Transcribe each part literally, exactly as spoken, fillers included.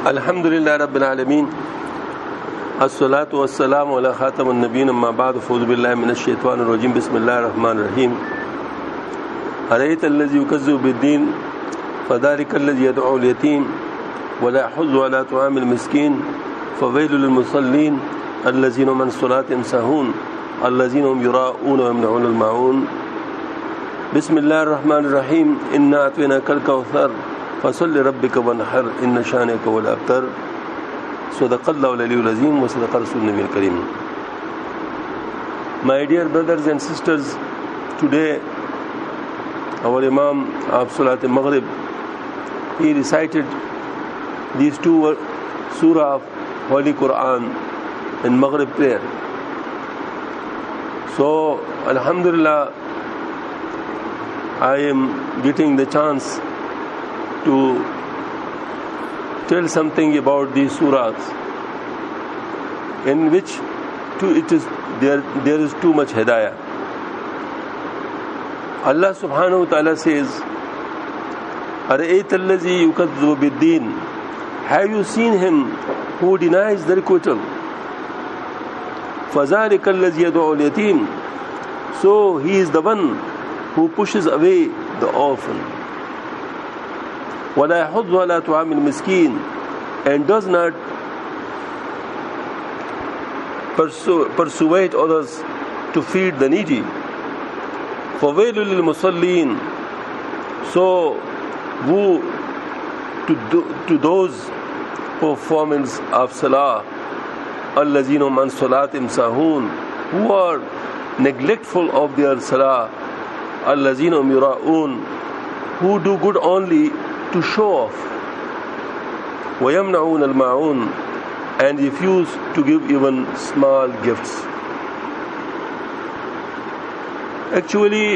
Alhamdulillah Rabbil Alameen. As-salatu was-salamu ala khatamun nabiyyin amma ba'du. Fa'udhu billahi minash shaitanir rajim. Bismillahir rahmanir rahim. Arayta allazi yukazzibu bid-din fadhalika allazi yad'u al-yatim wa la yahuddu ala ta'amil miskin fawailul lil musallin allazina hum an salatihim sahun allazina hum yura'una wa yamna'una al-ma'un. Bismillahir rahmanir rahim. Inna a'tainaka al-kawthar فصل ربك وانحر إن شانئك هو الأبتر. صدق الله العلي العظيم وصدق رسول النبي الكريم. My dear brothers and sisters, today our Imam of Salat al-Maghrib, he recited these two surah of Holy Quran in Maghrib prayer. So Alhamdulillah, I am getting the chance to tell something about these surahs, in which to it is there there is too much hidayah. Allah subhanahu wa ta'ala says, Ara'ayta allazi yukazzibu bid-din, have you seen him who denies the requital? Fadhalika allazi yad'u al-yatim, so he is the one who pushes away the orphan. وَلَا يَحُضُّ عَلَى طُعَامِ الْمِسْكِينِ, and does not pursue, persuade others to feed the needy. فَوَيْلٌ لِلْمُصَلِّينَ, so woe to, do, to those performance of salah, الَّذِينَ هُمْ عَنْ صَلَاتِهِمْ سَاهُونَ, who are neglectful of their salah, الَّذِينَ هُمْ يُرَاءُونَ, who do good only to show off, وَيَمْنَعُونَ الْمَاعُونَ, and refuse to give even small gifts. Actually,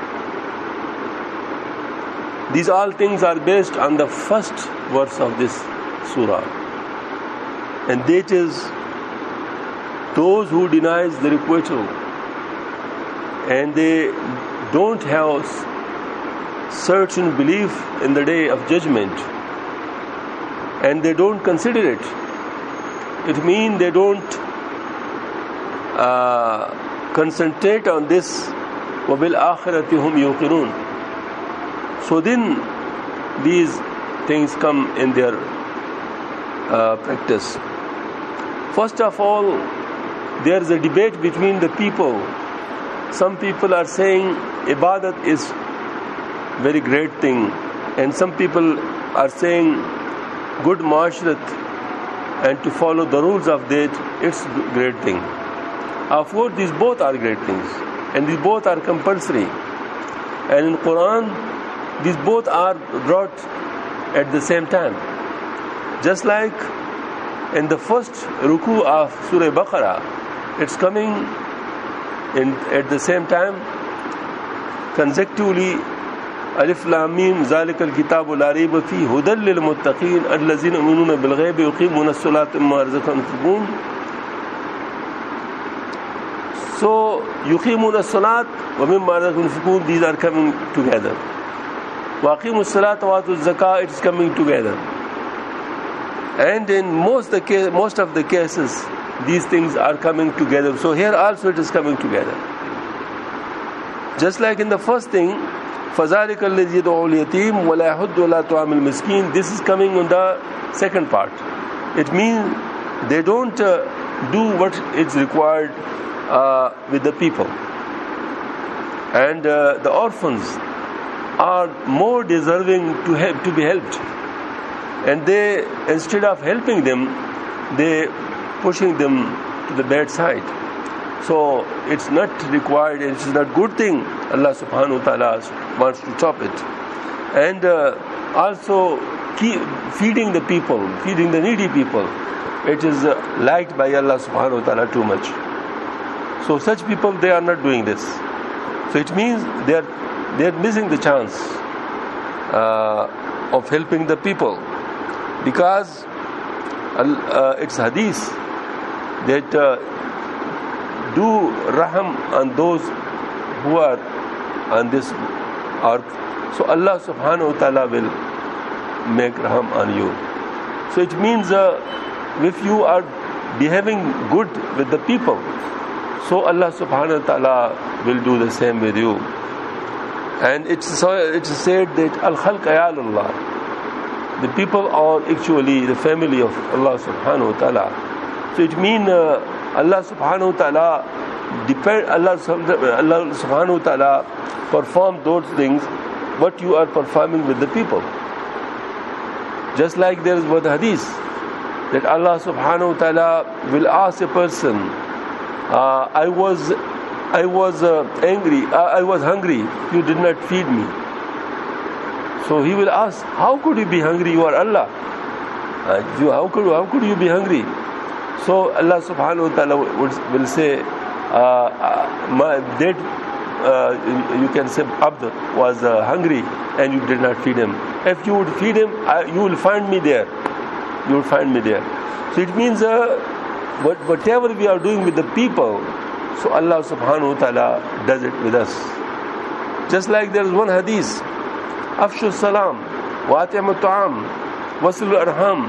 these all things are based on the first verse of this surah, and that is, those who denies the requital and they don't have certain belief in the day of judgment, and they don't consider it. It means they don't uh, concentrate on this. وَبِالْآخِرَةِ هُمْ يُوقِنُونَ. So then these things come in their uh, practice. First of all, there is a debate between the people. Some people are saying ibadat is very great thing, and some people are saying good ma'ashrat and to follow the rules of that, it's great thing. Of course, these both are great things, and these both are compulsory, and in Quran these both are brought at the same time. Just like in the first ruku of Surah Baqarah, it's coming in at the same time consecutively. ألف لام ميم ذلك الكتاب لا ريب فيه هدى للمتقين الذين يؤمنون بالغيب ويقيمون الصلاة ومما رزقناهم ينفقون. So يقيمون الصلاة ومما رزقناهم ينفقون, these are coming together. وأقيموا الصلاة وآتوا الزكاة, it is coming together. And in most the case, most of the cases, these things are coming together. So here also it is coming together. Just like in the first thing, فَذَلِكَ الَّذِي يَدْعُو الْيَتِيمَ وَلَا يَحُضُّ عَلَى طَعَامِ الْمِسْكِينِ, this is coming on the second part. It means they don't uh, do what is required uh, with the people. And uh, the orphans are more deserving to help, to be helped. And they, instead of helping them, they pushing them to the bad side. So it's not required, it is not good thing. Allah subhanahu wa ta'ala wants to stop it. And uh, also keep feeding the people, feeding the needy people, it is uh, liked by Allah subhanahu wa ta'ala too much. So such people, they are not doing this. So it means they are, they are missing the chance uh, of helping the people, because uh, it's hadith that uh, do raham on those who are on this earth. So Allah subhanahu wa ta'ala will make raham on you. So it means uh, if you are behaving good with the people, so Allah subhanahu wa ta'ala will do the same with you. And it's, so it's said that al-khalq ayalullah, the people are actually the family of Allah subhanahu wa ta'ala. So it means uh, Allah subhanahu wa ta'ala depend Allah, Allah subhanahu wa ta'ala perform those things what you are performing with the people. Just like there is one hadith that Allah subhanahu wa ta'ala will ask a person, uh, I was I was uh, angry, uh, I was hungry, you did not feed me. So he will ask, how could you be hungry? You are Allah. Uh, you, how could how could you be hungry? So Allah subhanahu wa ta'ala will, will say, uh, uh, my, that uh, you can say Abd was uh, hungry and you did not feed him. If you would feed him, I, you will find me there. You will find me there. So it means uh, what, whatever we are doing with the people, so Allah subhanahu wa ta'ala does it with us. Just like there is one hadith, Afshu salam, wa ati'amu ta'am, wasil arham,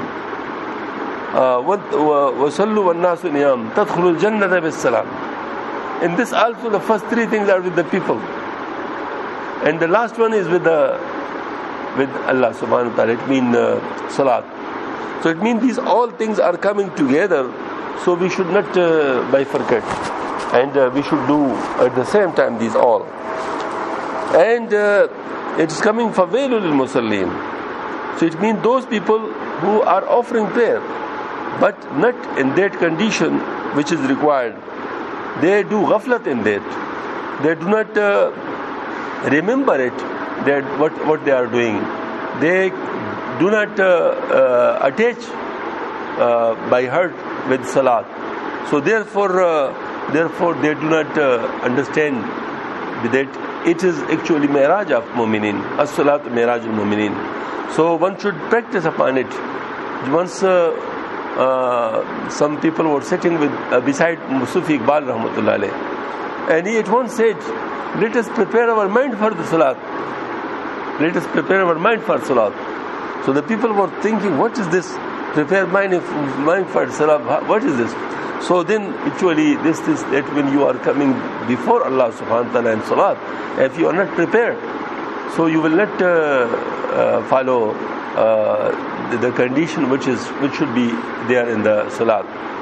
wa sallu wa nasu niyam, tadkhulul jannata bis salam. In this also the first three things are with the people. And the last one is with the with Allah subhanahu wa ta'ala. It means uh, salat. So it means these all things are coming together. So we should not uh, bifurcate. And uh, we should do at the same time these all. And uh, it is coming for Wailul lil Musallin. So it means those people who are offering prayer, but not in that condition which is required. They do ghaflat in that. They do not uh, remember it, that what, what they are doing. They do not uh, uh, attach uh, by heart with salat. So therefore, uh, therefore they do not uh, understand that it is actually Mi'raj of Mu'minin. As-salat Mi'raj al-Mu'minin. So one should practice upon it. Once uh, uh, some people were sitting with uh, beside Sufi Iqbal rahmatullah alayh, and he at once said, let us prepare our mind for the salat. Let us prepare our mind for salat. So the people were thinking, what is this? Prepare mind, mind for salat. What is this? So then actually this is that when you are coming before Allah subhanahu wa ta'ala in salat, if you are not prepared, so you will not uh, uh, follow uh, the, the condition which is which should be there in the salat.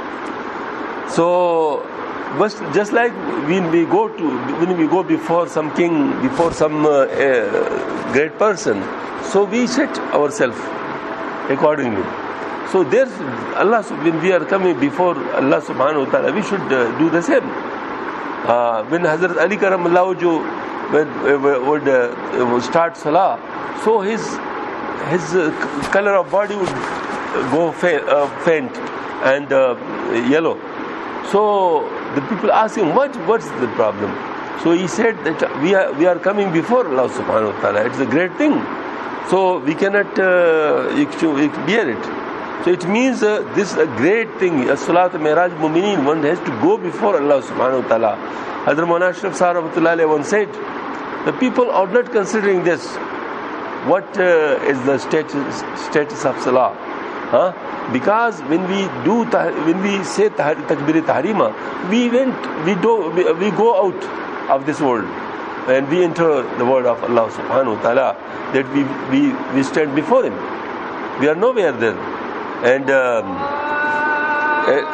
So just like when we go to when we go before some king, before some uh, uh, great person, so we set ourselves accordingly. So there's Allah, when we are coming before Allah subhanahu wa ta'ala, we should uh, do the same. Uh, when Hazrat Ali Karamallahu jo would, would uh, start salah, so his his uh, color of body would go fa- uh, faint and uh, yellow. So the people ask him, what what's the problem? So he said that we are we are coming before Allah subhanahu wa ta'ala. It's a great thing. So we cannot uh, bear it. So it means uh, this is a great thing. As-salat Mi'raj Mu'minin, one has to go before Allah subhanahu wa ta'ala. Hazrat Maulana Ashraf Sahib rahmatullahi alayhi once said, the people are not considering this. What uh, is the status status of salah? Huh? Because when we do when we say takbir tahrima, we went we do we, we go out of this world and we enter the world of Allah subhanahu wa ta'ala, that we, we we stand before him. We are nowhere there. And um, uh,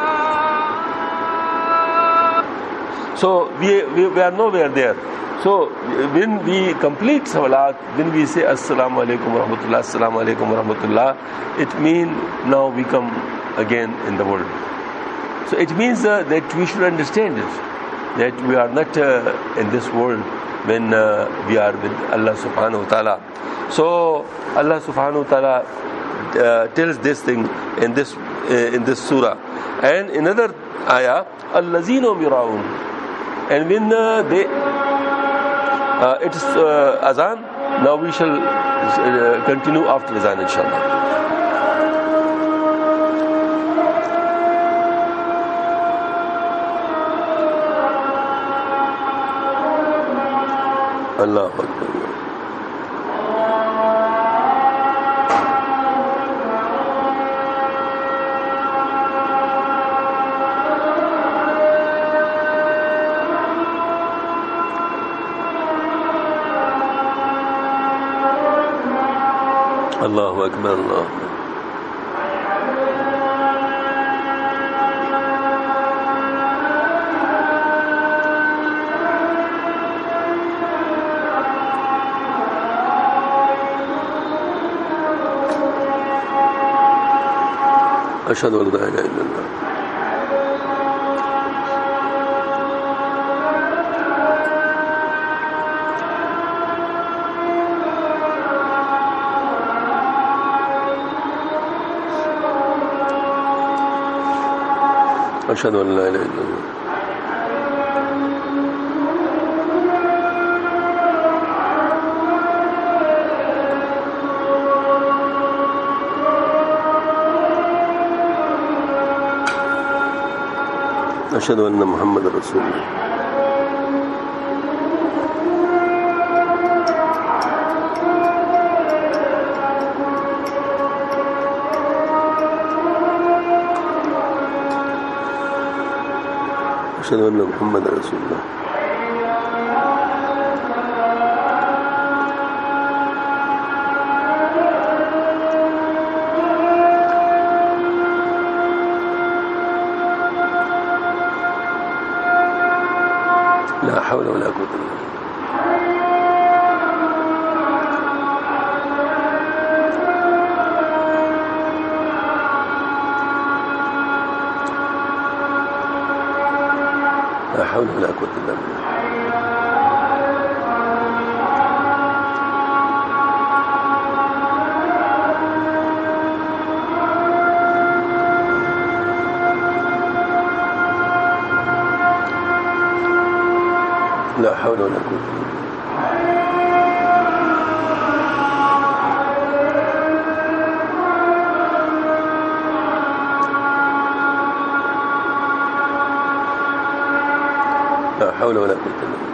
so we, we we are nowhere there. So when we complete salat, when we say Assalamu alaikum wa rahmatullah, Assalamu alaikum wa rahmatullah, it means now we come again in the world. So it means uh, that we should understand it, that we are not uh, in this world when uh, we are with Allah subhanahu wa ta'ala. So Allah subhanahu wa ta'ala uh, tells this thing in this uh, in this surah. And another ayah, Allazina miraun. And when uh, they Uh, it is uh, azan. Now we shall uh, continue after azan, inshallah. Allahu Akbar. Allahu Akbar, Allahu Akbar. أشهد أن لا إله إلا الله. أشهد أن لا إله إلا الله. أشهد أن محمد رسول الله. أشهد أن محمد رسول الله. لا حول ولا قوة إلا بالله. لا حول ولا قوة إلا بالله. لا حول ولا قوة إلا بالله. لا حول ولا قوة إلا بالله.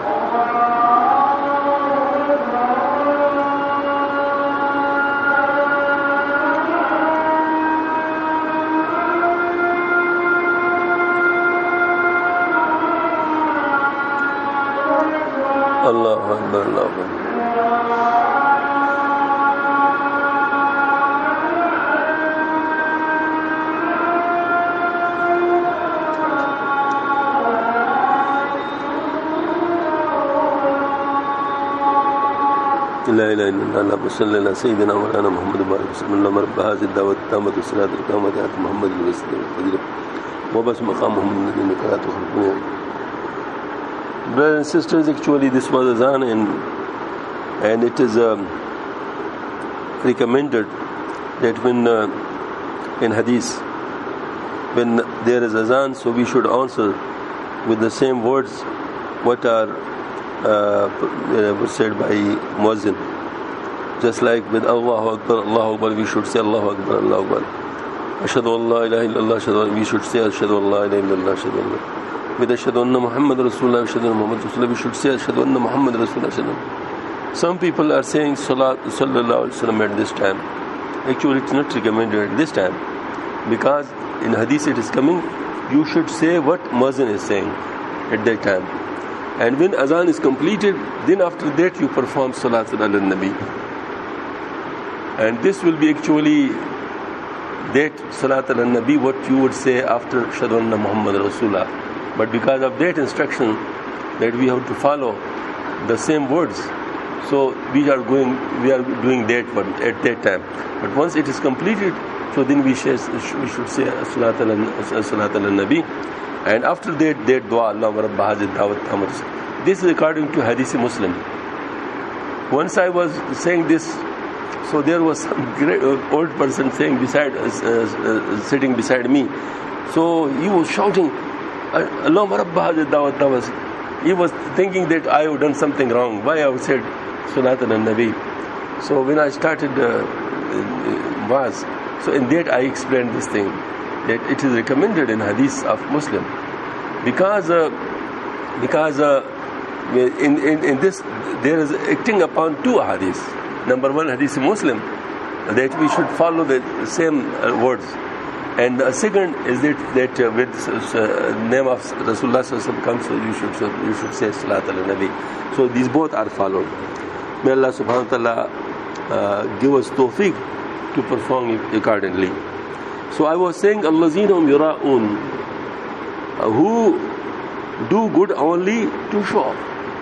الله أكبر، الله أكبر. لا إله إلا الله. اللهم صل على سيدنا مولانا محمد وبارك وسلم. رب هذه الدعوة التامة والصلاة القامة آت محمد الوسيلة والفضيلة وبعث مقامهم من الذين كانوا يخلقون. Brothers and sisters, actually this was azan, and and it is um, recommended that when uh, in hadith, when there is azan, so we should answer with the same words what are uh, said by muazzin. Just like with Allahu Akbar, Allahu Akbar, we should say Allahu Akbar, Allahu Akbar. Ashhadu an la ilaha illallah, ashhadu, we should say Ashhadu an la ilaha illallah, ashhadu an la. With Ashhadu anna Muhammad Rasulullah, Ashhadu anna Muhammad Rasulullah, we should say Ashhadu anna Muhammad Rasulullah. Some people are saying Salat Sallallahu Alaihi Wasallam at this time. Actually, it's not recommended at this time, because in hadith it is coming, you should say what muazzin is saying at that time. And when azan is completed, then after that you perform Salat al-Nabi. And this will be actually that Salat al-Nabi, what you would say after Ashhadu anna Muhammad Rasulullah. But because of that instruction that we have to follow the same words, so we are going, we are doing that one at that time. But once it is completed, so then we should, we should say Salat al-Nabi. And after that, that dua, Allahumma rabba hazid dawat tamar. This is according to Hadith Muslim. Once I was saying this, so there was some great old person saying beside, uh, uh, sitting beside me. So he was shouting, Allahumma rabba hazid dawat tamar. He was thinking that I have done something wrong. Why I have said Salat al-Nabi? So when I started uh, was, so in that I explained this thing, that it is recommended in Hadith of Muslim, because uh, because uh, in, in in this there is acting upon two hadiths. Number one, Hadith Muslim, that we should follow the same uh, words, and the second is that that uh, with uh, name of Rasulullah sallallahu alaihi wasallam comes, so you should so you should say Salat al-Nabi. So these both are followed. May Allah subhanahu wa ta'ala uh, give us tawfiq to perform accordingly. So I was saying, Allazina hum yura'un, who do good only to show off.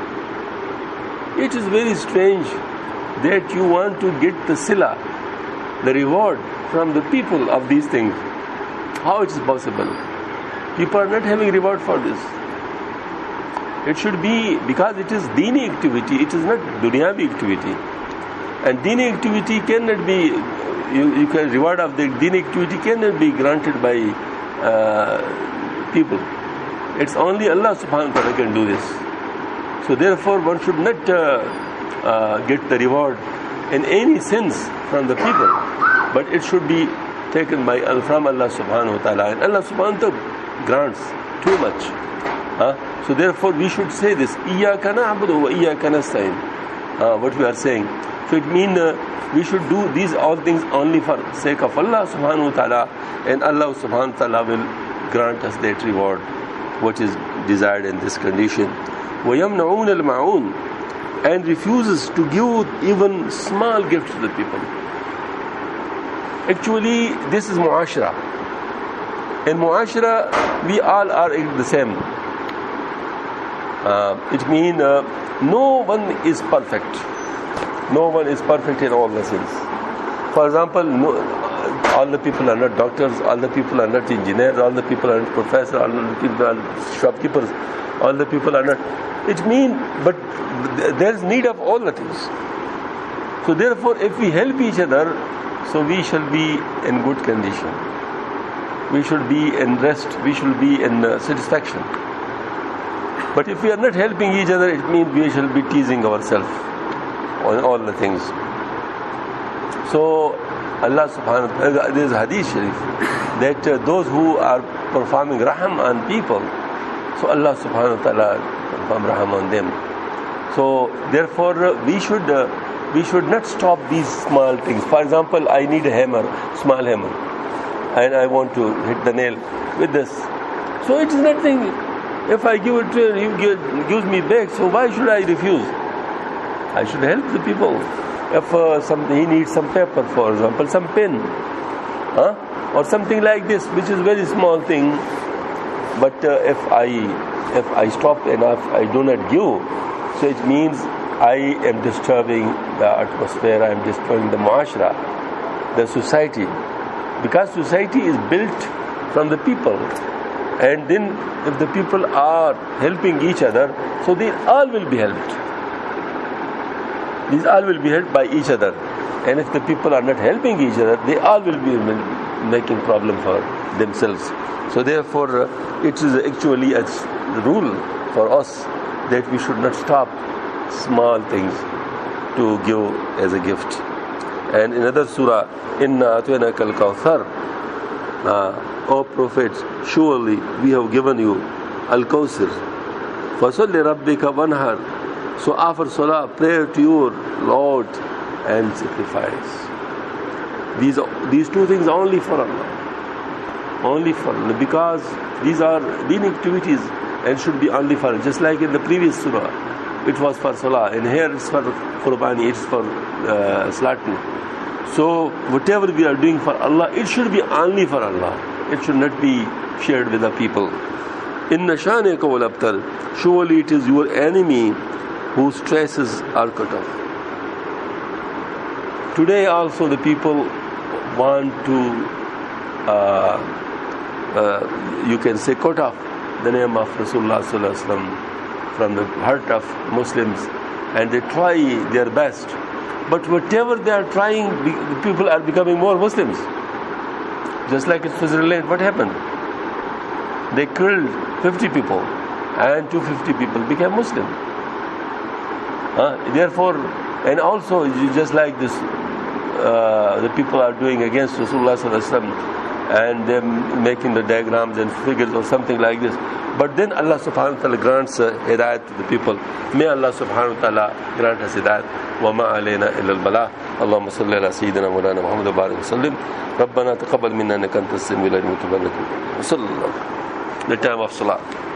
It is very strange that you want to get the sila, the reward from the people of these things. How it is possible? People are not having reward for this. It should be, because it is dini activity, it is not dunyavi activity. And dini activity cannot be, you, you can reward of the dini activity cannot be granted by uh, people. It's only Allah subhanahu wa ta'ala can do this. So therefore one should not uh, uh, get the reward in any sense from the people, but it should be taken by from Allah subhanahu wa ta'ala. And Allah subhanahu wa ta'ala grants too much. Huh? So therefore we should say this, Iyaka na'budu wa iyaka nasta'in, uh, what we are saying. So it means uh, we should do these all things only for sake of Allah subhanahu wa ta'ala, and Allah subhanahu wa ta'ala will grant us that reward what is desired in this condition. وَيَمْنَعُونَ الْمَعُونَ, and refuses to give even small gifts to the people. Actually this is muashara. In muashara we all are the same. Uh, it means uh, no one is perfect. No one is perfect in all the sense. For example, no, all the people are not doctors, all the people are not engineers, all the people are not professors, all the people are shopkeepers, all the people are not. It means, but there is need of all the things. So therefore, if we help each other, so we shall be in good condition. We should be in rest. We should be in uh, satisfaction. But if we are not helping each other, it means we shall be teasing ourselves on all the things. So Allah subhanahu wa ta'ala, there is hadith sharif that uh, those who are performing raham on people, so Allah subhanahu wa ta'ala perform raham on them. So therefore uh, we should uh, we should not stop these small things. For example, I need a hammer, small hammer, and I want to hit the nail with this. So it is nothing. If I give it to him, he give, gives me back, so why should I refuse? I should help the people. If uh, some, he needs some paper, for example, some pen, huh? or something like this, which is very small thing, but uh, if I if I stop and if I do not give, so it means I am disturbing the atmosphere, I am destroying the muashara, the society, because society is built from the people. And then if the people are helping each other, so they all will be helped. These all will be helped by each other. And if the people are not helping each other, they all will be making problem for themselves. So therefore, uh, it is actually a rule for us that we should not stop small things to give as a gift. And in another surah, Inna atwaynaka al-kawthar, O Prophet, surely we have given you Al-Kawthar. فَصَلِّ رَبِّكَ وَانْحَرْ, so offer salah, prayer to your Lord and sacrifice. These these two things only for Allah. Only for Allah, because these are deen activities and should be only for Allah. Just like in the previous surah, it was for salah, and here it's for qurbani, it's for uh, slaughtering. So whatever we are doing for Allah, it should be only for Allah. It should not be shared with the people. Inna shanaka wal abtar, surely it is your enemy whose traces are cut off. Today also the people want to, uh, uh, you can say, cut off the name of Rasulullah sallallahu alaihi wasallam from the heart of Muslims, and they try their best. But whatever they are trying, the people are becoming more Muslims. Just like in Switzerland, what happened? They killed fifty people, and two hundred fifty people became Muslim. Uh, therefore, and also just like this, uh, the people are doing against Rasulullah sallallahu alaihi wasallam, and them making the diagrams and figures or something like this. But then Allah subhanahu wa ta'ala grants uh, hidayat to the people. May Allah subhanahu wa ta'ala grant us hidayat. وَمَا عَلَيْنَا إِلَّا الْبَلَاغُ. اللهم صل على سيدنا مولانا محمد وبارك وسلم. ربنا تقبل منا إنك أنت السميع العليم وتب علينا. وصلى الله. The time of salah.